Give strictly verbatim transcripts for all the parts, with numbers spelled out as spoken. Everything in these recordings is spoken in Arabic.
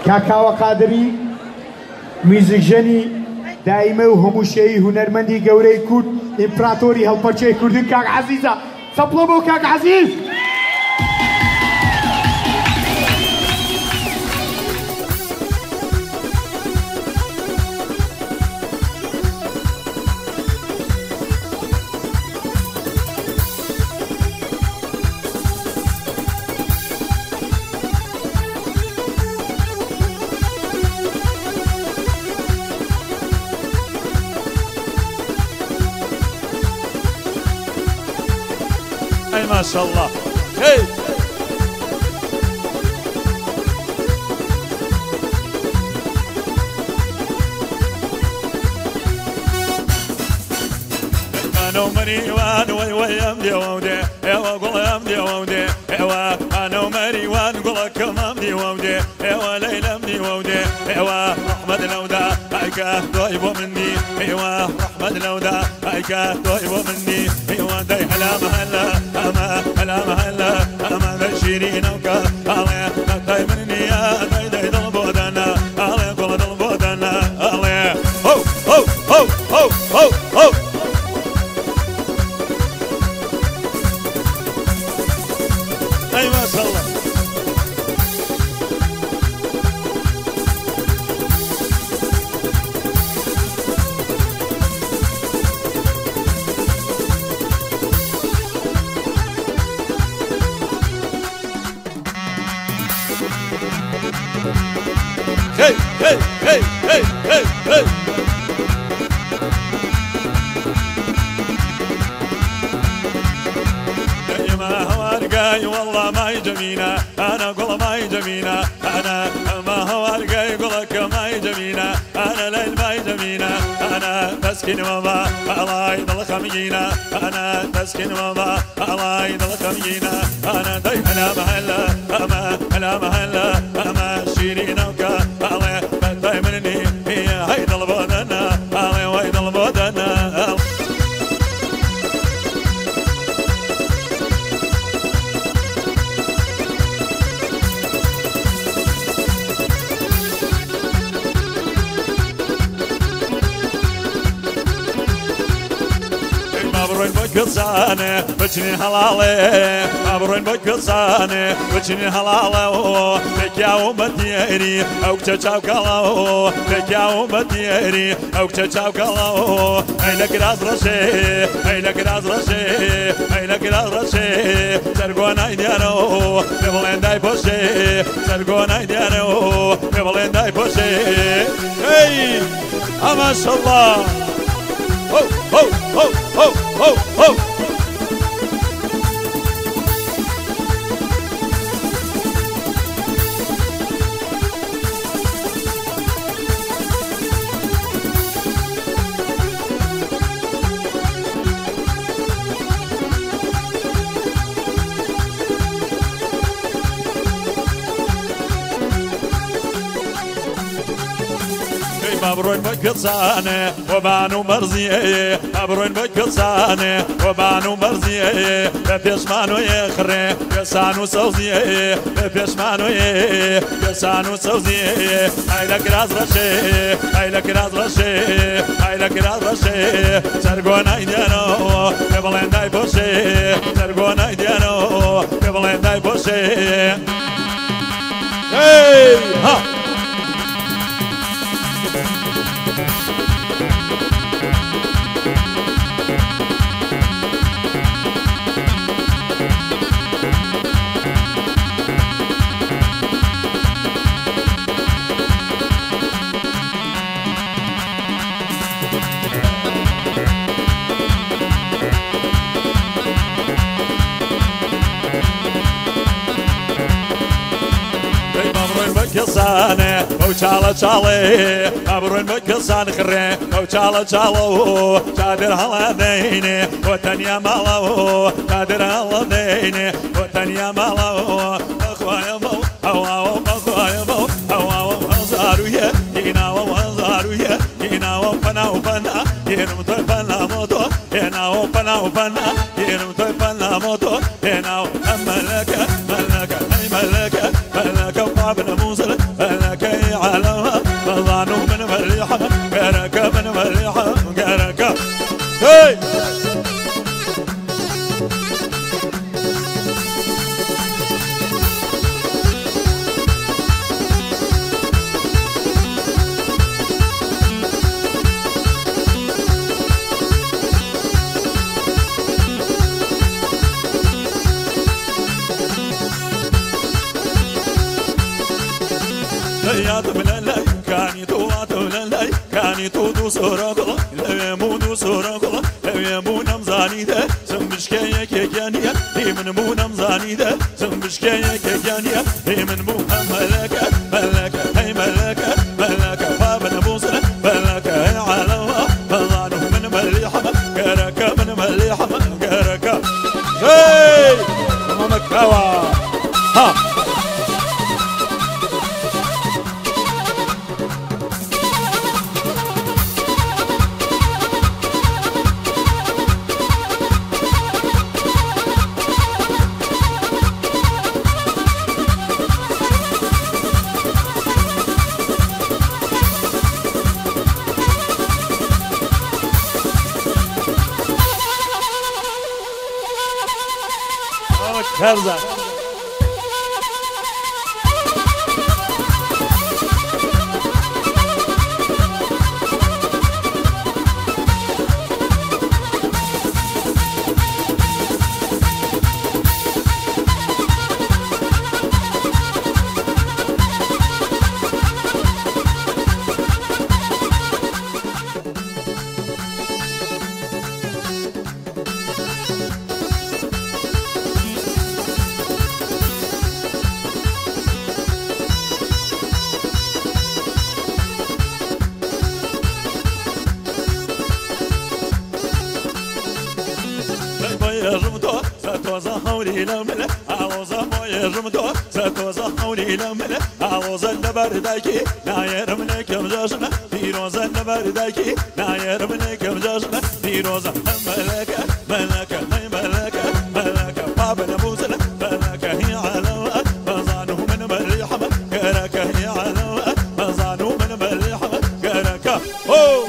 کاکاوە قادری میزیکژنی دائیمە و هەمووشەیی هونەرمەندی گەورەی کورد ئیمپراتۆری هەڵپەرچەی کوردن کاک عەزیزە سەپڵە بۆ کاک عەزیز. ما شاء الله. هي انا ومريوان وي وي امدي وودي ايوا قول امدي وودي ايوا انا ومريوان قول كم امدي وودي ايوا ليلى امدي وودي ايوا احمد لودا هيكا طيب مني ايوا احمد لودا هيكا طيب مني ايوا داي هلا مهلا اما هلا مهلا اما بشيرين وكا الله داي مني يا داي داي ضلبودنا الله قول ضلبودنا الله هو هو هو هو هو هو اي ما شاء الله. هي هي هي هي هي هي ما هو رقاي والله ما يجمينا انا قول ما يجمينا انا ما هو رقاي قولك ما يجمينا انا ليل ما يجمينا انا تسكن وما الله يضل خمينا انا تسكن وما الله يضل خمينا انا داي هلا مهلا اما هلا مهلا اما شيرين وكا الله داي مني هي هيدا البودنا الله ويدا البودنا. مبروين بكسانه بچني حلاله مبروين بكسانه بچني حلاله تكياو بديري او تشاو كلاو تكياو بديري او تشاو كلاو اي لك راس رشي اي لك راس رشي اي لك راس رشي سرغونا يديرو ببلين داي بوشي سرغونا يديرو ببلين داي بوشي. اي ما شاء الله. هو هو هو هو هو هو مبروين بكسانه وبانو مرزيه مبروين بكسانه وبانو مرزيه بيشمانو يخري يسانو سوزيه بيشمانو يسانو سوزيه هاي لك راس رشي هاي لك راس رشي هاي لك راس رشي سرغونا يدينو ببلين داي بوشي سرغونا يدينو ببلين داي بوشي. هي ها بكسانه وشاله شاله ابرن بكسان خره وشاله شالو قادر هلاديني وتنيا مالو قادر هلاديني وتنيا مالو اخويا مو او اخويا مو او هزارويه ينا وهزارويه ينا وفنا وفنا ينم طفنا موتو ينا وفنا وفنا ينم طفنا موتو ينا ملك ملك اي ملك ملك وابن موسى ملك زانی تو دو سورا کلا لمو دو سورا کلا لمو نمزانی ده سمشکه یک یکیه من مو نمزانی ده سمشکه یک یکیه من مو هم ملکه ملکه هی ملکه ملکه فابن بوسنا ملکه هی علوا فضانه من مليحه كركه من مليحه كركه هي مامك هوا ها Herza. يرمدو ستوزا حولي لملا عوزا مو يرمدو ستوزا حولي لملا عوزا البرداكي لا يرمنك مجاشنا فيروزا البرداكي لا يرمنك مجاشنا فيروزا ملكة ملكة هي ملكة ملكة بابا نبوسنا ملكة هي علوة فزانو من مليحة كركة هي علوة فزانو من مليحة كركة أوه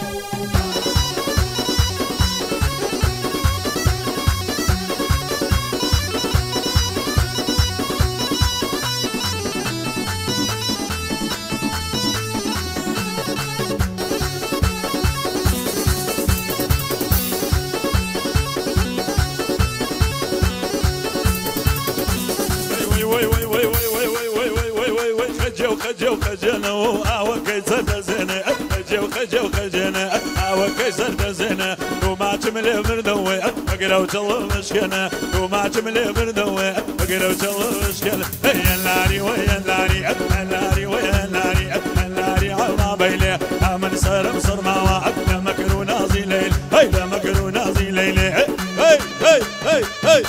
خجو خجو خجنا وآوا كيسر دزنا خجو خجو خجنا آوا كيسر دزنا وما تملي مردوي أقرأ وجل مشكنا وما تملي مردوي أقرأ وجل مشكنا هيا لاري ويا لاري لاري ويا لاري لاري على بيلي من صار مصر ما وعدنا مكرونا زي ليل هيدا مكرونا زي ليل هي هي هي هي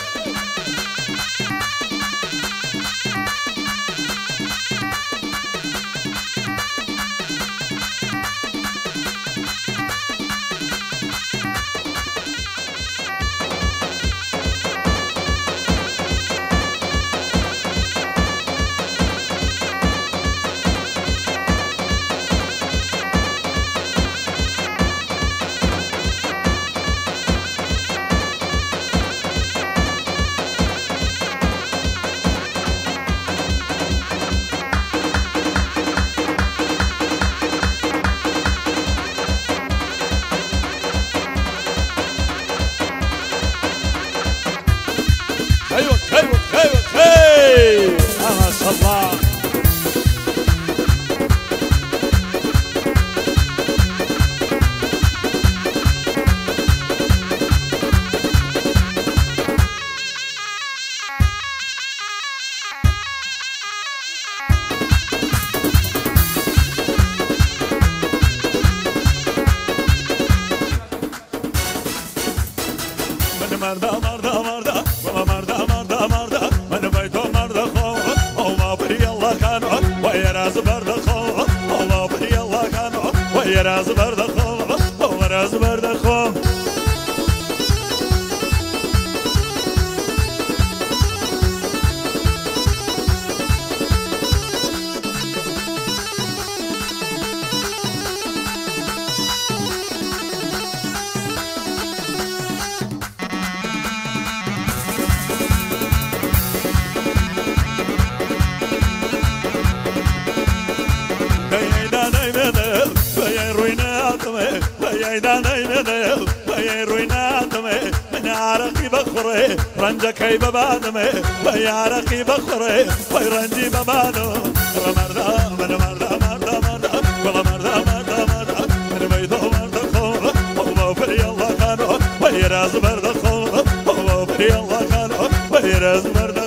ايوه ايوه ايوه هي ما شاء الله مردا مردا مردا والله مردا مردا مردا من بيتو مردا خو وما بري الله كان ويا راس بردا خو والله بري الله كان ويا راس بردا خو وما راس بردا خو بخوري رنجك هي ببانمي ويا عرقي بخوري وي رنجي ببانو مردا من مردا مردا مردا والله مردا مردا مردا ويرز برد خو بري الله كان ويرز برد